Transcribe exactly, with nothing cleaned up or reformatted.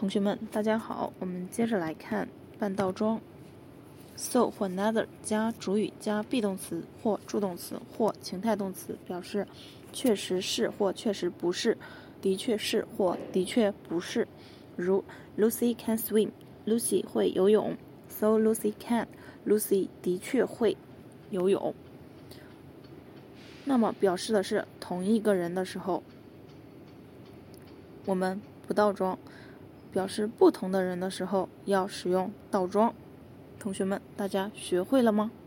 同学们，大家好，我们接着来看半倒装。So 或 neither 加主语加 be 动词或助动词或情态动词，表示确实是或确实不是，的确是或的确不是。如 Lucy can swim， Lucy 会游泳。So Lucy can， Lucy 的确会游泳。那么表示的是同一个人的时候，我们不倒装；表示不同的人的时候，要使用倒装。同学们，大家学会了吗？